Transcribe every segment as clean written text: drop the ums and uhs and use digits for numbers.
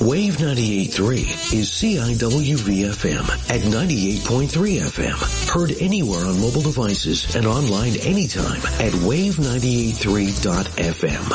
Wave 98.3 is CIWV-FM at 98.3 FM. Heard anywhere on mobile devices and online anytime at wave983.fm.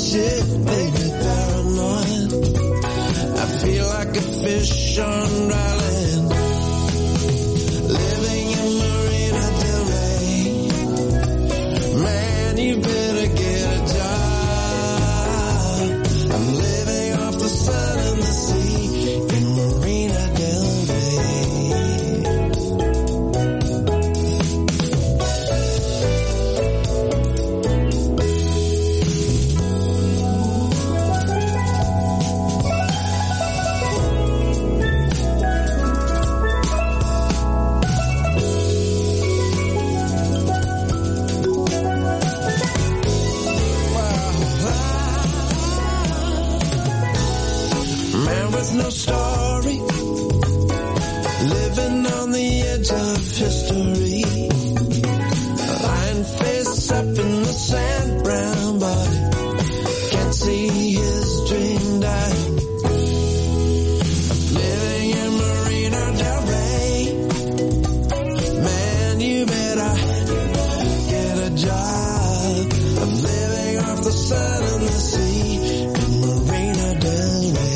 shit made me paranoid. I feel like a fish on dry land, living in Marina Del Rey. Man, you better get a job. I'm living off the sun and the sea in Marina Del Rey. No story, living on the edge of history, lying face up in the sand, brown body, can't see his dream die. I'm living in Marina Del Rey. Man, you better get a job. I'm living off the sun and the sea in Marina Del Rey.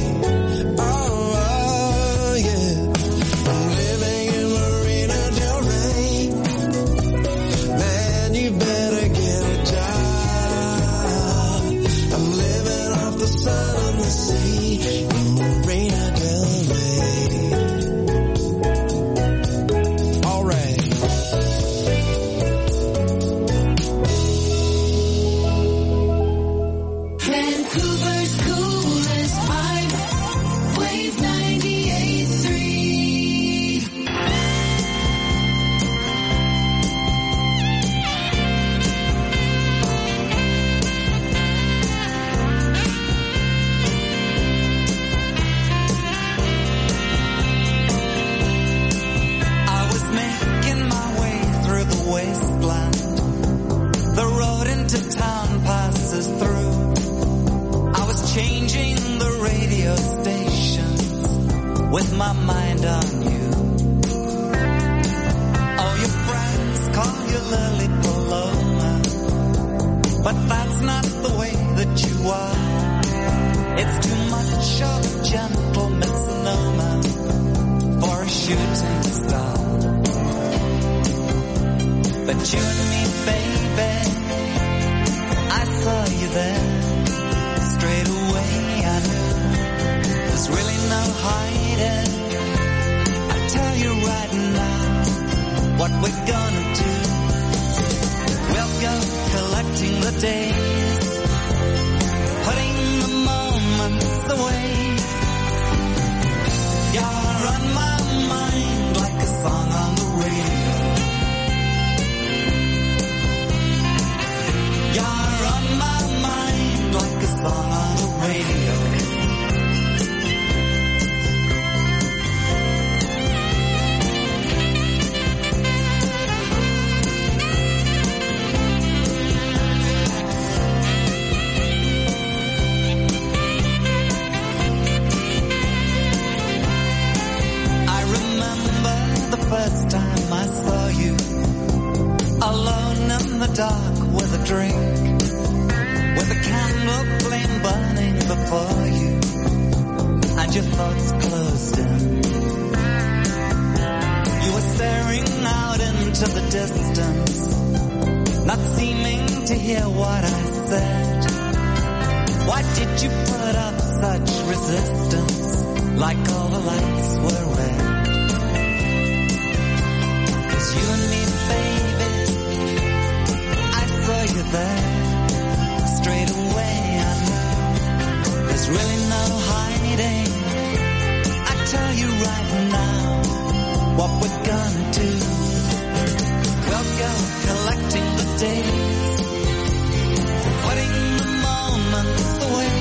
With my mind on you. All your friends call you Lily Paloma, but that's not the way that you are. It's too much of a gentle misnomer for a shooting star. But you and me, baby, I saw you there. Straight away I knew there's really no hiding. I tell you right now what we're gonna do. We'll go collecting the days, putting the moments away. You're on my mind like a song on the radio. You're on my mind like a song on the radio. First time I saw you, alone in the dark with a drink, with a candle flame burning before you, and your thoughts closed in. You were staring out into the distance, not seeming to hear what I said. Why did you put up such resistance, like all the lights were red? You and me, baby, I saw you there. Straight away I knew there's really no hiding. I tell you right now what we're gonna do. We'll go collecting the days, putting the moments away.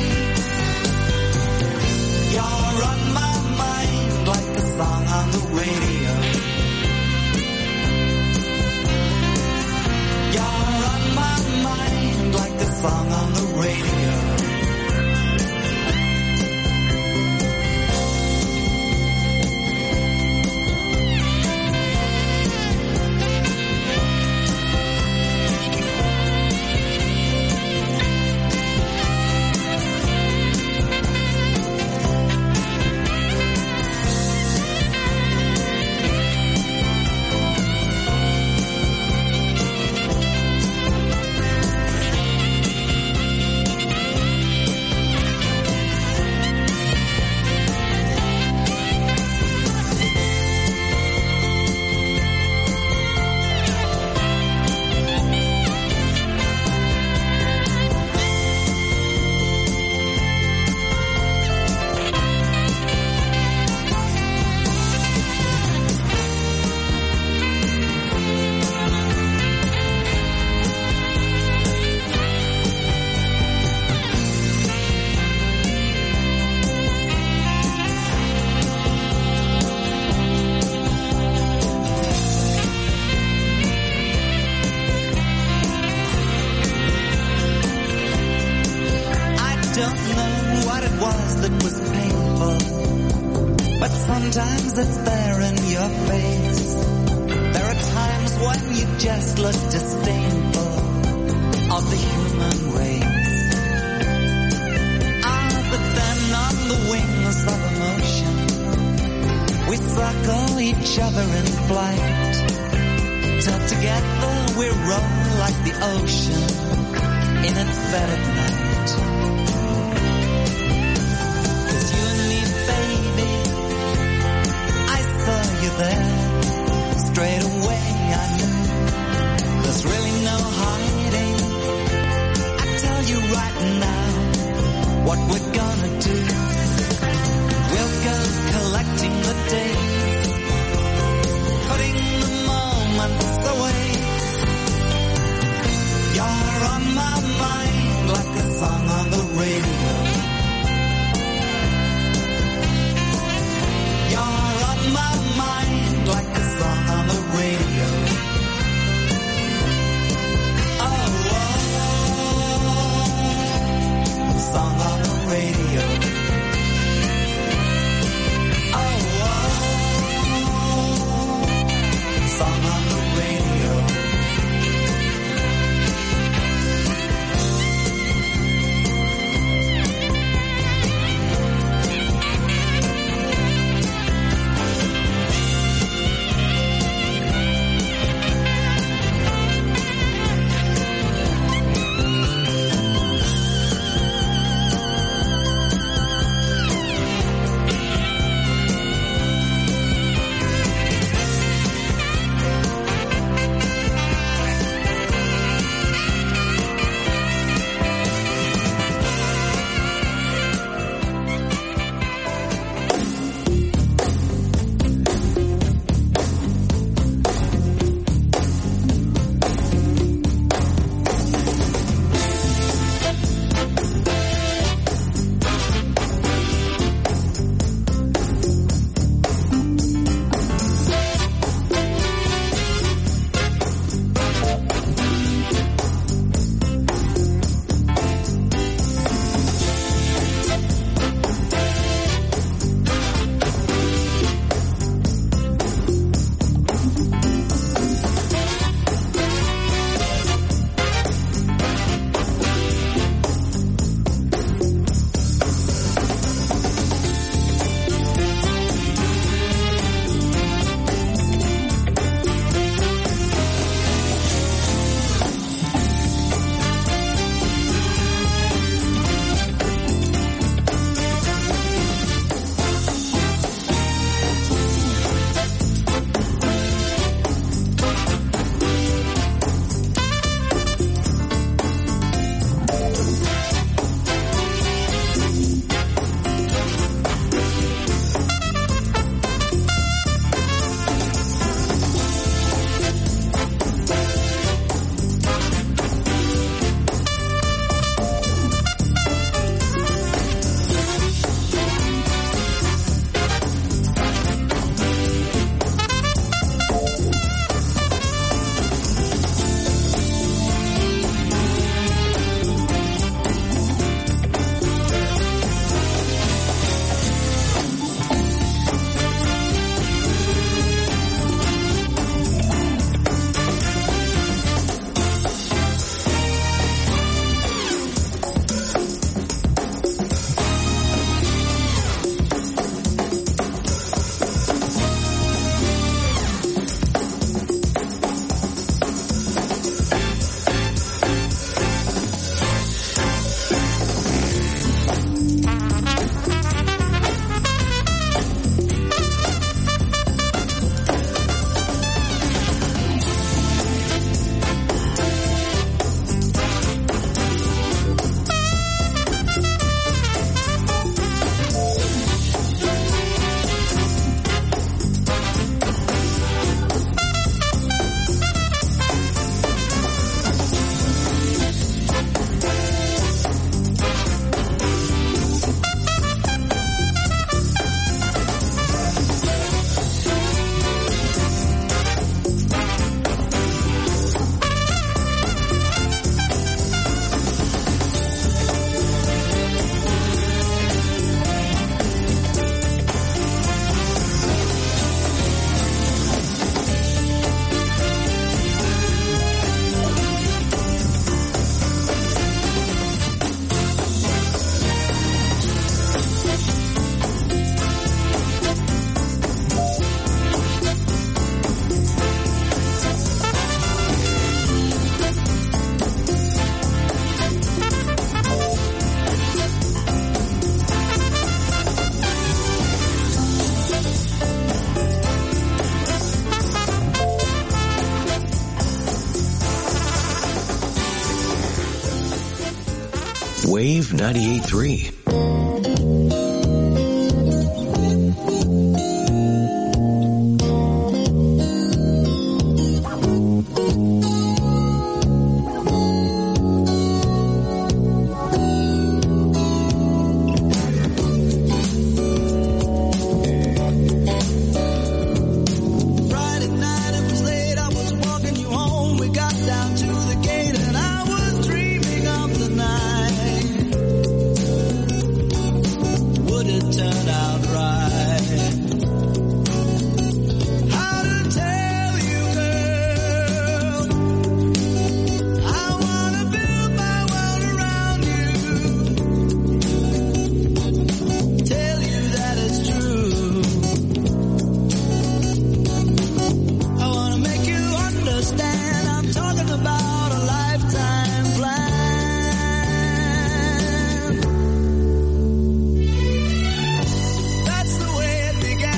You're on my mind like a song on the radio. You're on my mind like a song on the radio. don't know what it was that was painful, but sometimes it's there in your face. There are times when you just look disdainful of the human race. But then on the wings of emotion, we circle each other in flight, till together we roll like the ocean in its bed at night. 'Cause you and me, baby, I saw you there, straight away I knew, there's really no hiding. I tell you right now what we're gonna do. We'll go collecting the days, putting the moments away. You're on my mind like a song on the radio. You're on my mind like a song on the radio. Oh, oh, song on the radio. Wave 98.3. That's the way it began.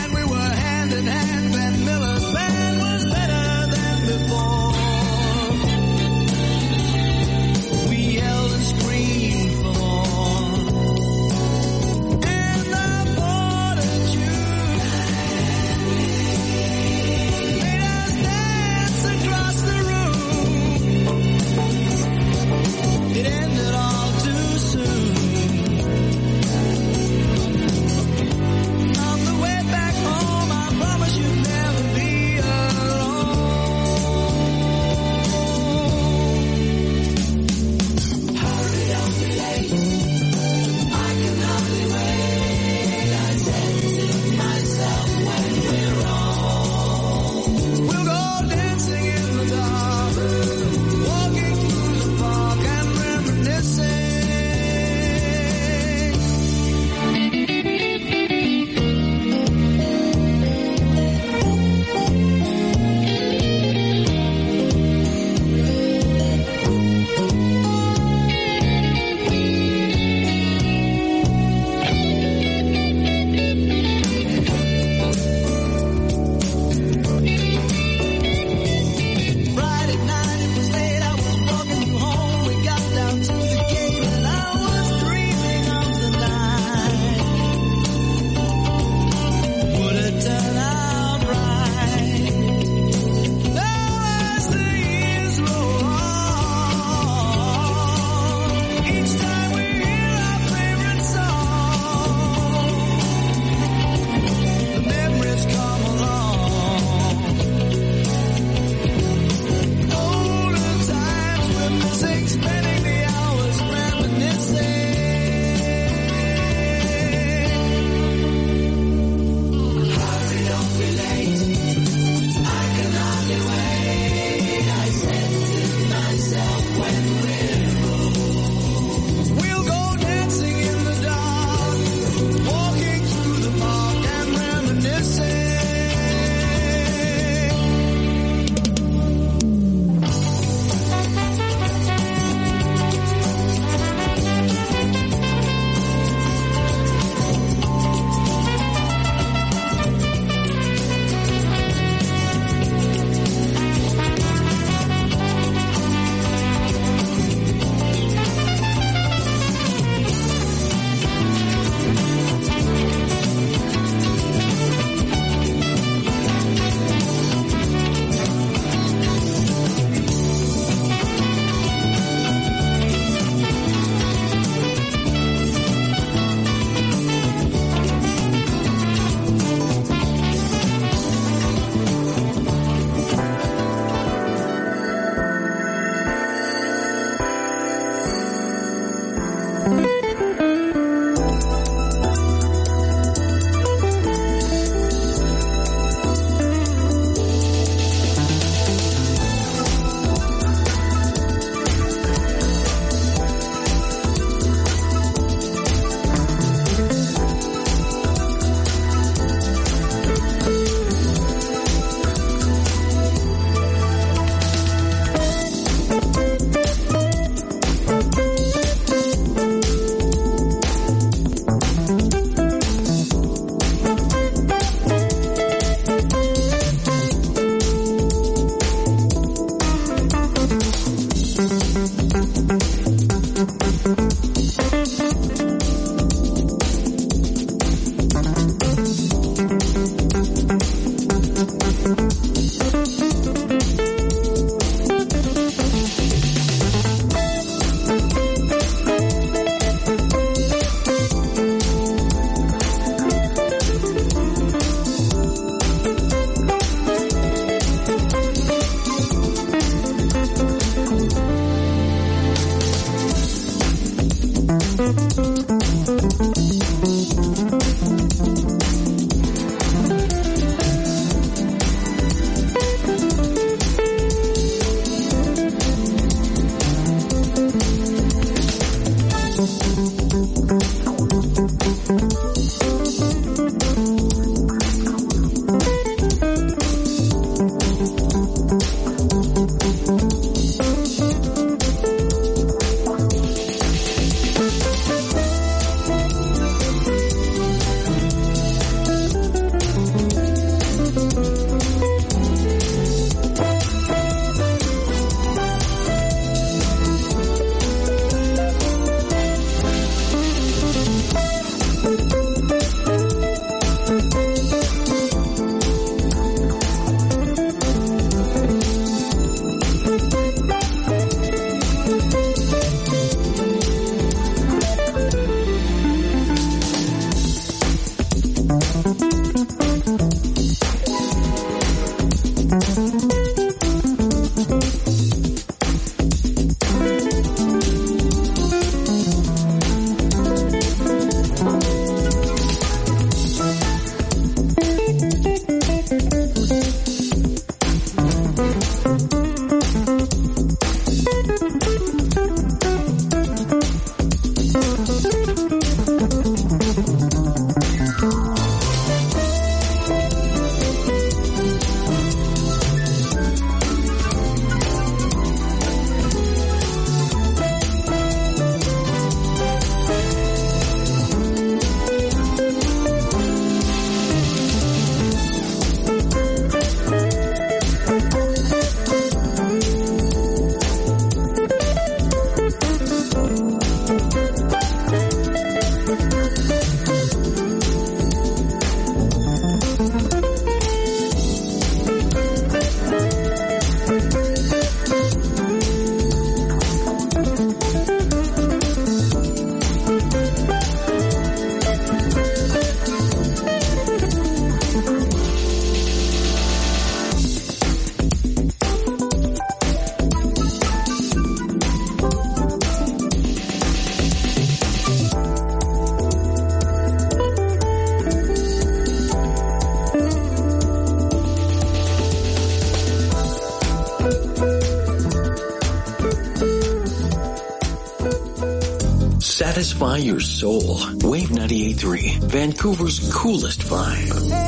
Satisfy your soul. Wave 98.3, Vancouver's coolest vibe.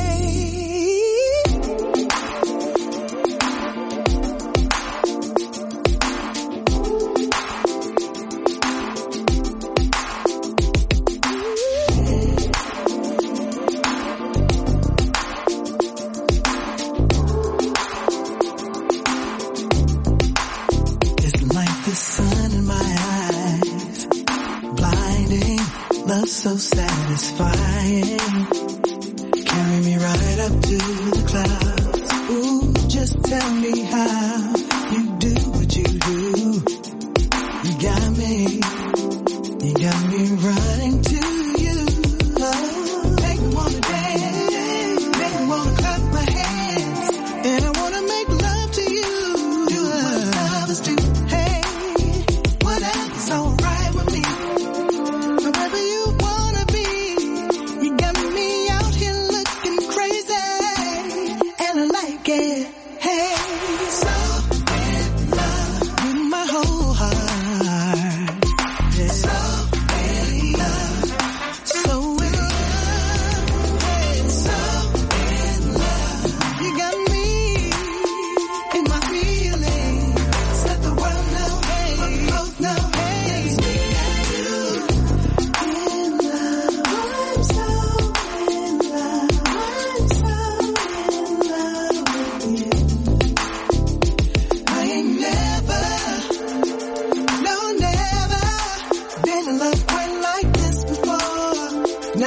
So satisfying, carry me right up to the clouds. Ooh, just tell me how you do what you do. You got me running to you. Oh, make me wanna dance, make me wanna clap my hands, and I wanna make love to you. Do what lovers do. Hey, whatever's alright with me. Wherever you hey, so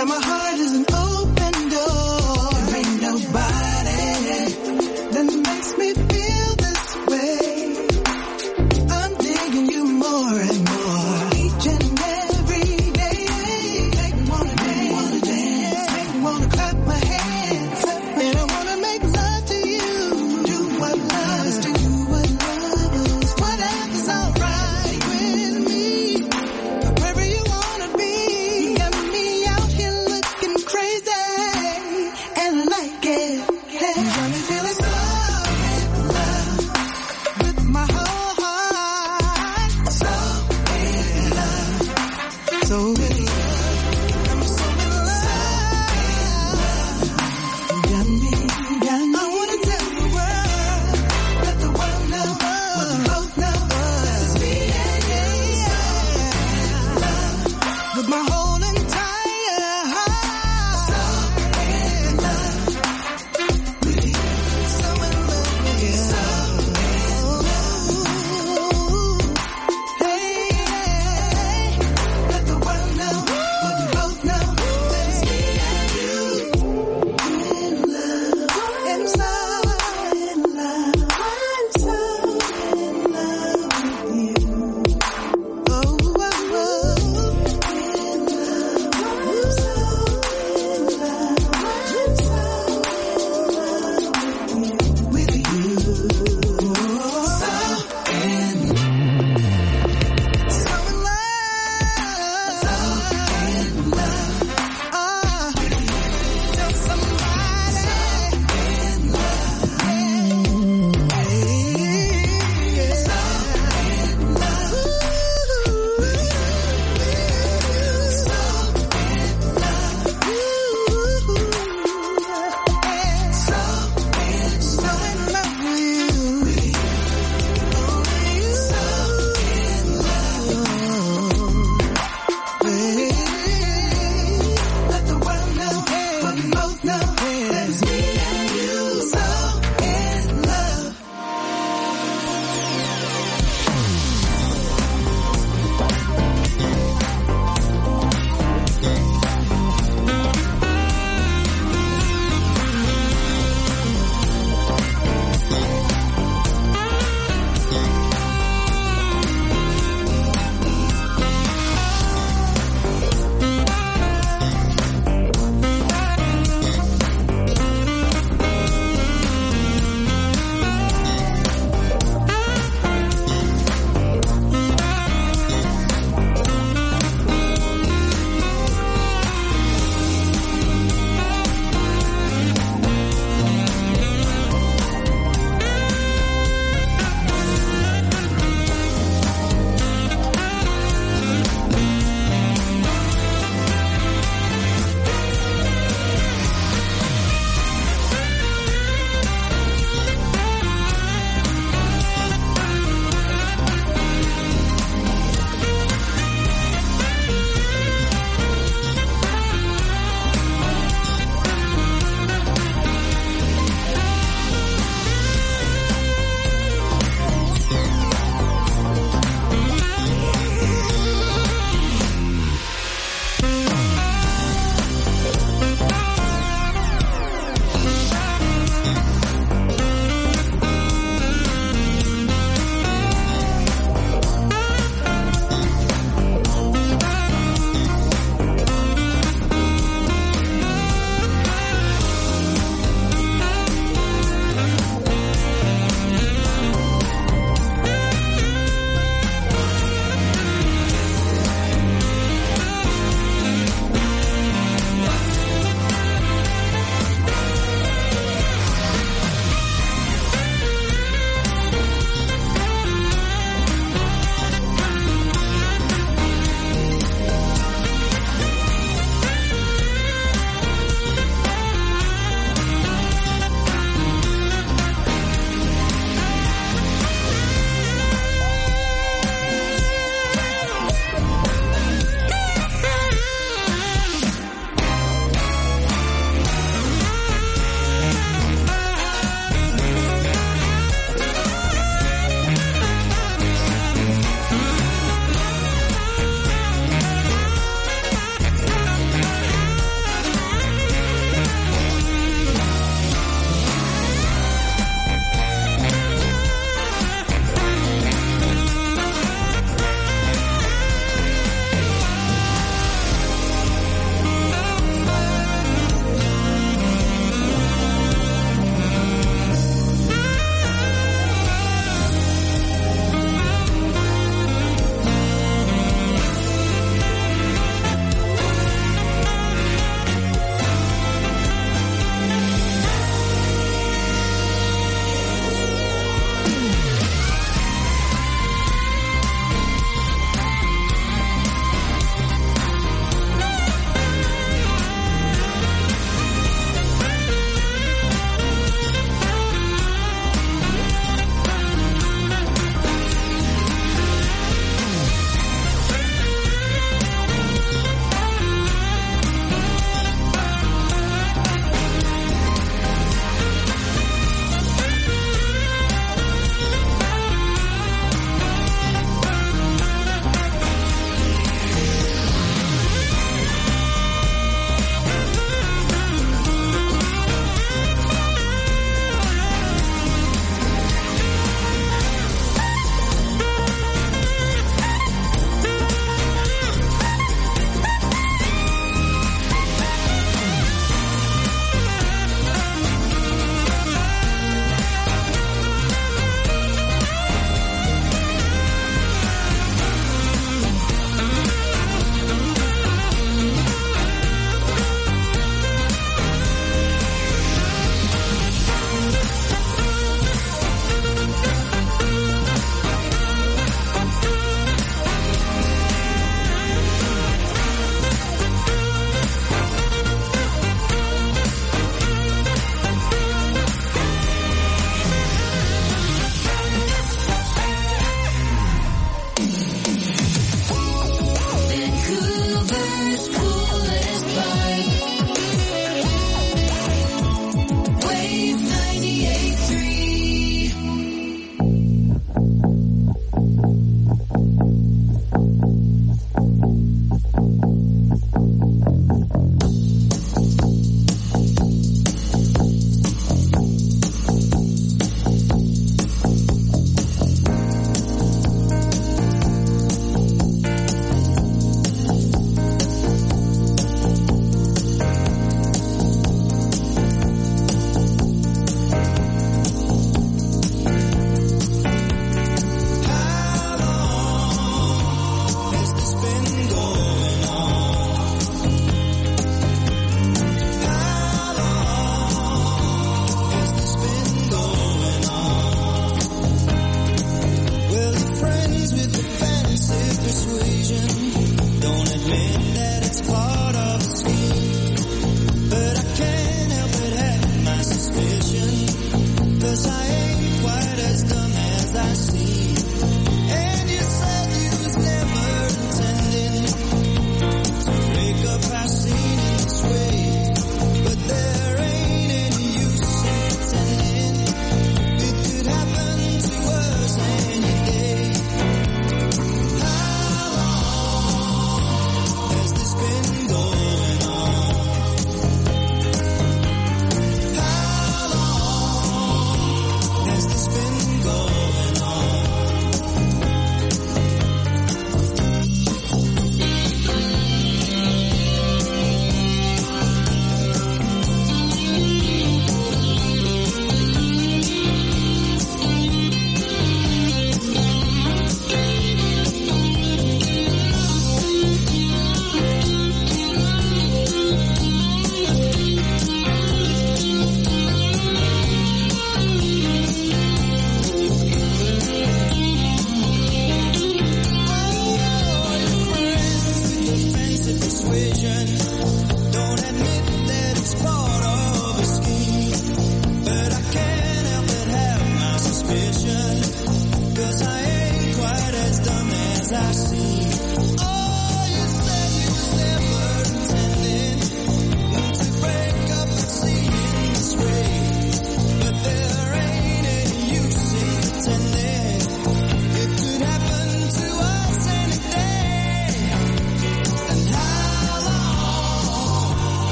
Now my heart is an open door. There ain't nobody that makes me feel this way. I'm digging you more and more. Each and every day. Make me wanna dance. Make me wanna clap my hands. And I wanna make love to you. Do what lovers do. Whatever's alright with me. Wherever you wanna be. You got me out here looking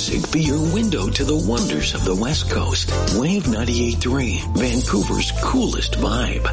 music be your window to the wonders of the West Coast. Wave 98.3, Vancouver's coolest vibe.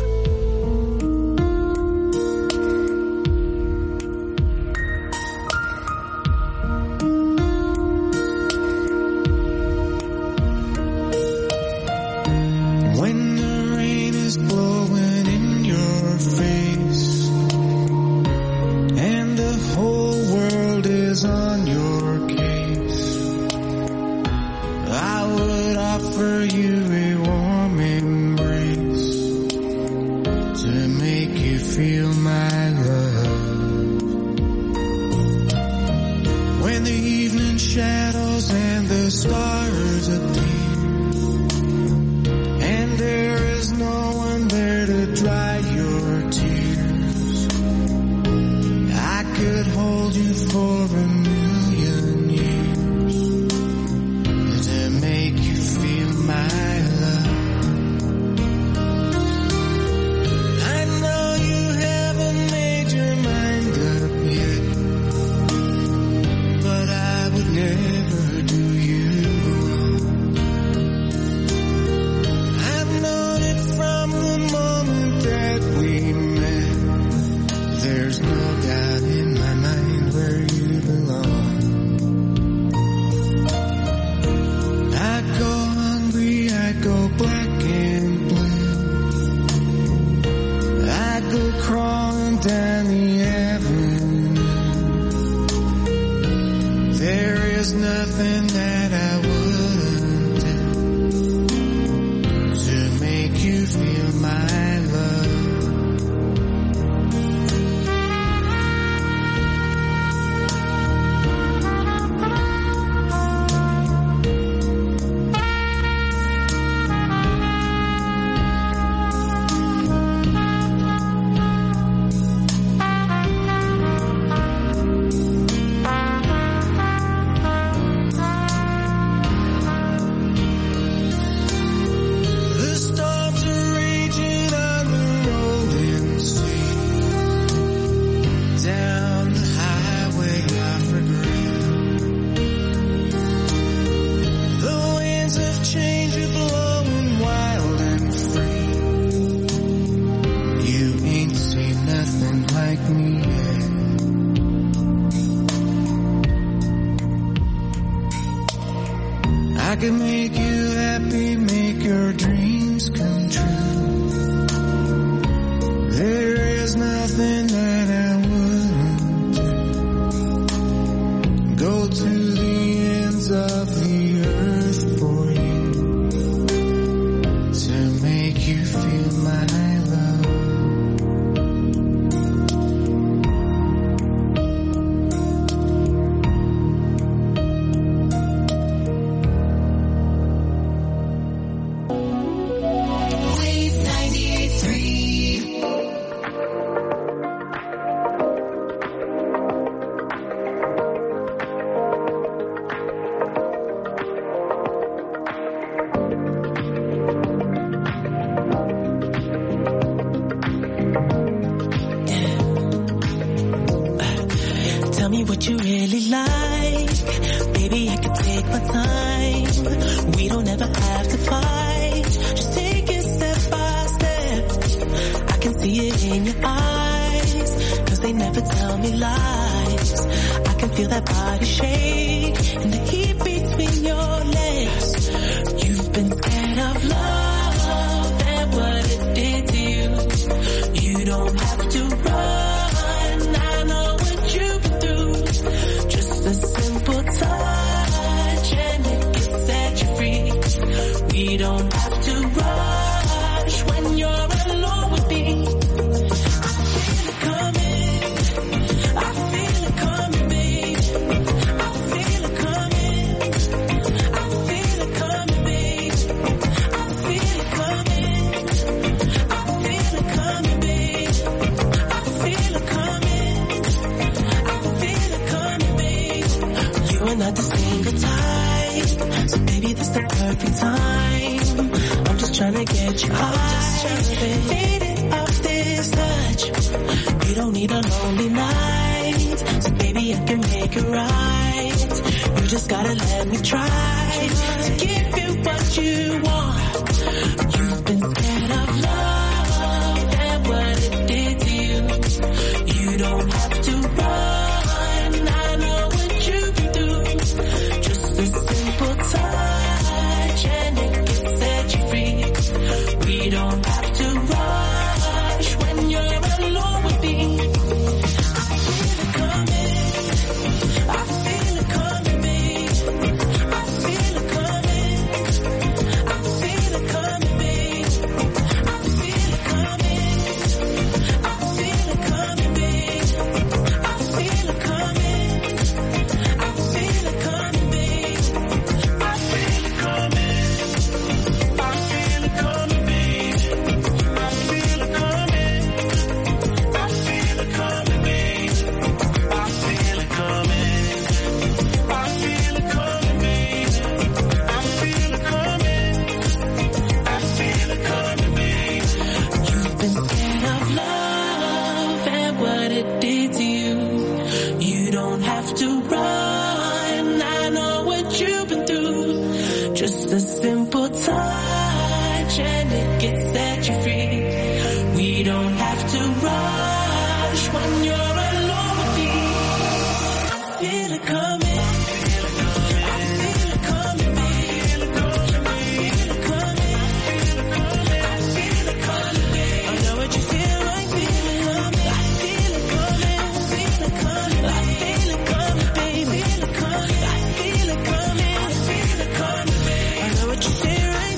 just gotta let me try to give you what you want. You've been scared of love and what it did to you. You don't have to run, I know what you've been through. Just a simple touch and it can set you free. We don't have to rush when you're alone with me. I feel it coming, I feel it coming, babe. I feel it coming, I feel it coming, babe. I feel it coming, I feel it coming, babe. I feel it coming, I feel it coming, babe. I feel it coming, I feel it coming, babe. I feel it coming, I feel it coming, babe. I feel it coming, I feel it coming, babe. I feel it coming, I feel it coming, babe. You've been scared of love and what it did to you. You don't have to run, I know what you've been through. Just a simple touch and it gets set you free. We don't have to rush when you're alone with me. I feel it coming, I feel it coming, babe. I feel it coming, I feel it coming, babe. I know what you feel, I feel it coming. I feel it coming, I feel it coming, I feel it coming, babe. I feel it coming, I feel it coming, I feel it coming, babe. I know what you feel, I feel it.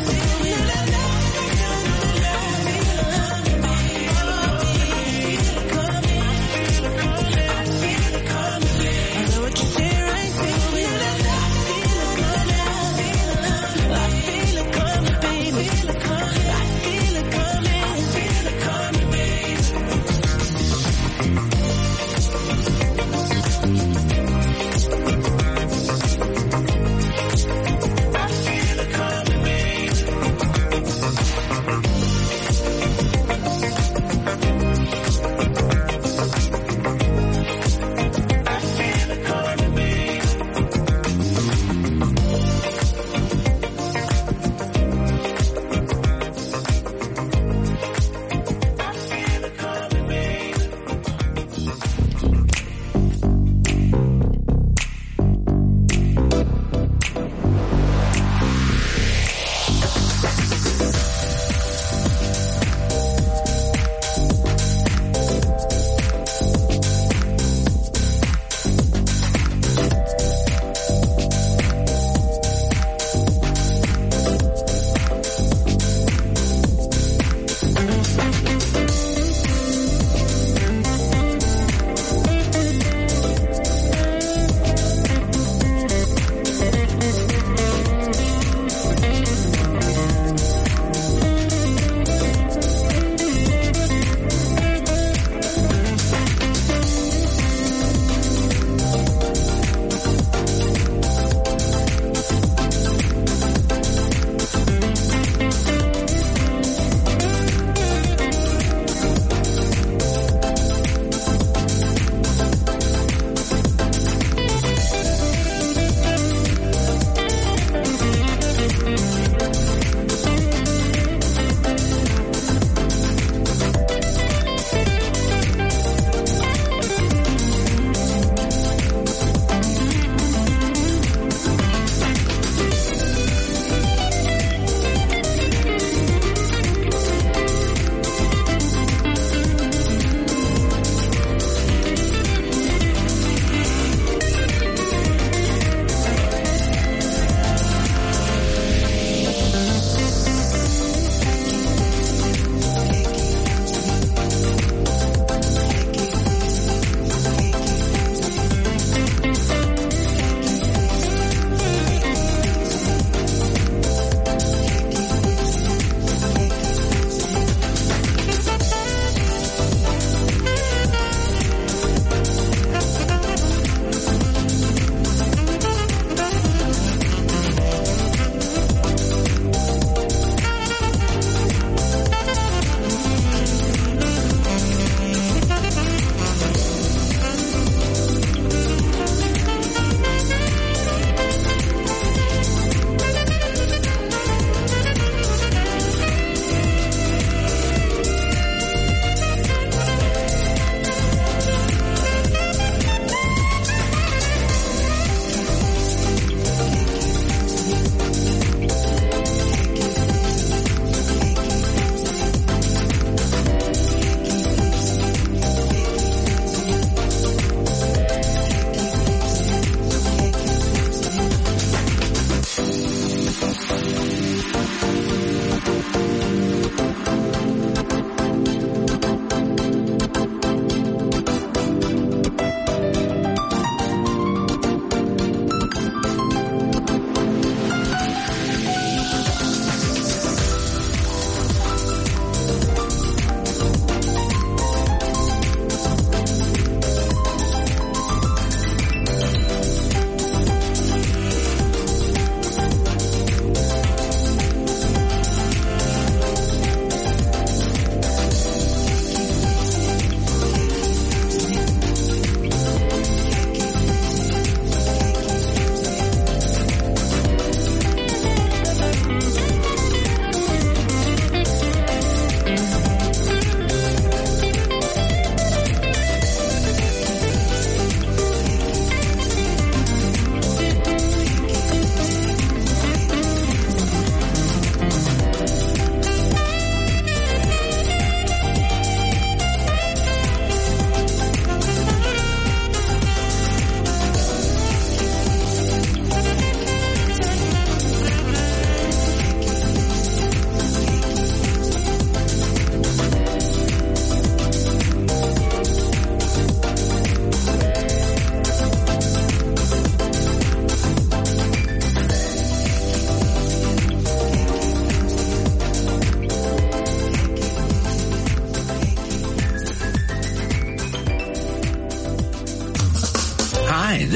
I feel it coming,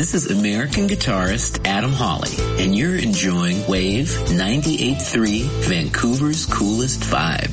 This is American guitarist Adam Hawley, and you're enjoying Wave 98.3, Vancouver's coolest vibe.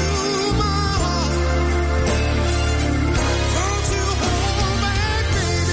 Baby,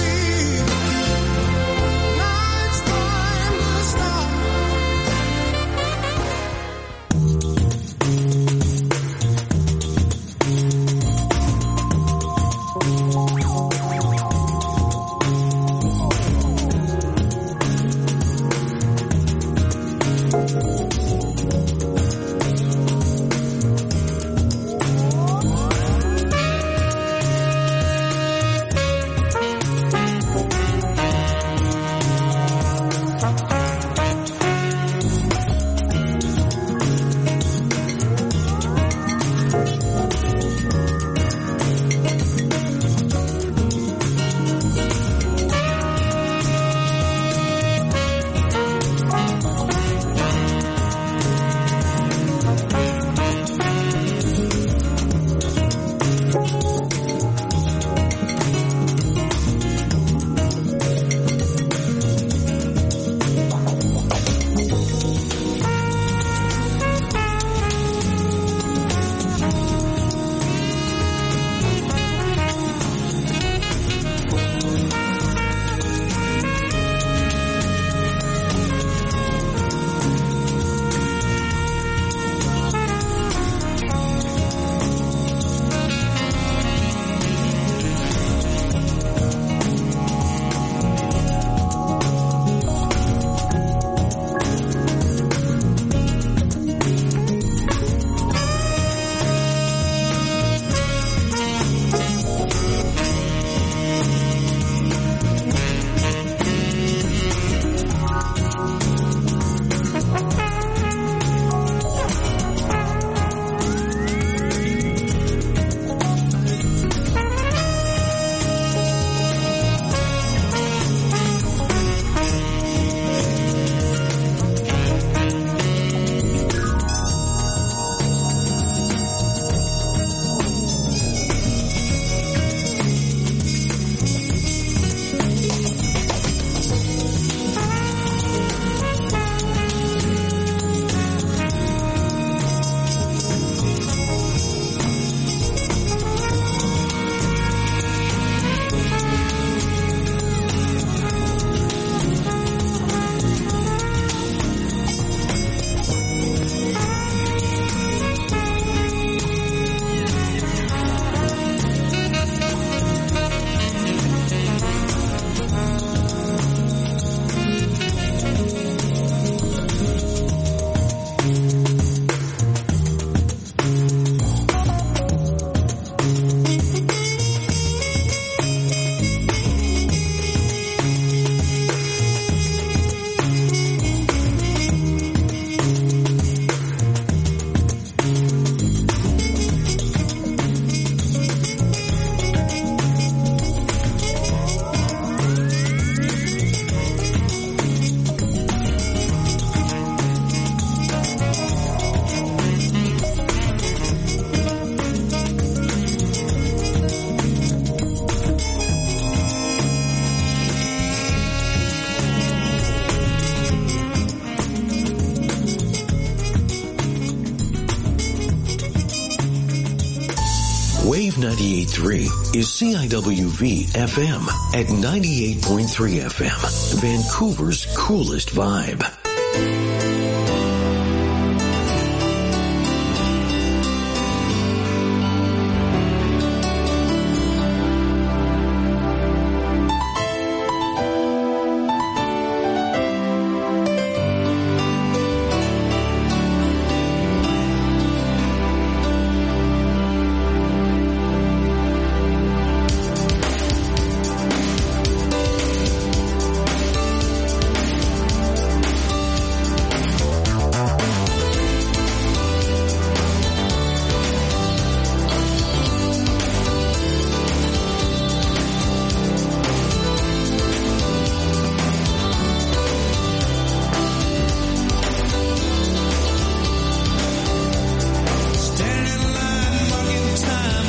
Wave 98.3 is CIWV FM at 98.3 FM, Vancouver's coolest vibe.